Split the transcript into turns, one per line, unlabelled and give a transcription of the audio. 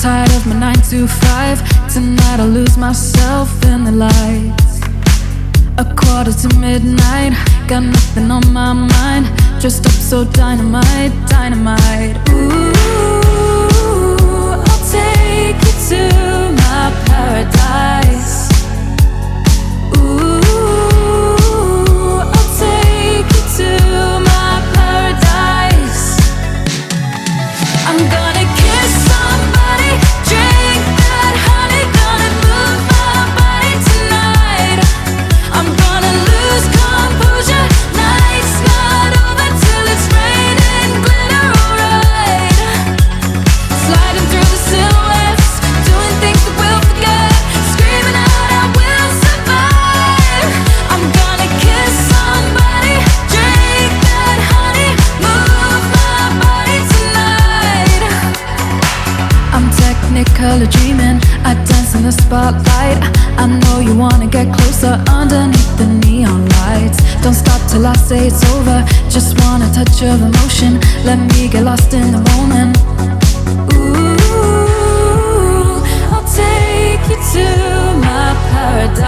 tired of my 9 to 5. Tonight I'll lose myself in the lights. A quarter to midnight, got nothing on my mind. Dressed up so dynamite, dynamite. Ooh, I'll take you to my paradise. Ooh, I'll take you to my paradise. I'm gonna kiss somebody, drink that honey, gonna move my body tonight. I'm gonna lose composure, night's not over till it's raining glitter, alright. Sliding through the silhouettes, doing things that we'll forget, screaming out I will survive. I'm gonna kiss somebody, drink that honey, move my body tonight. I'm technicolor dreaming, I dance in the spotlight. I know you wanna get closer underneath the neon lights. Don't stop till I say it's over, just want a touch of emotion. Let me get lost in the moment. Ooh, I'll take you to my paradise.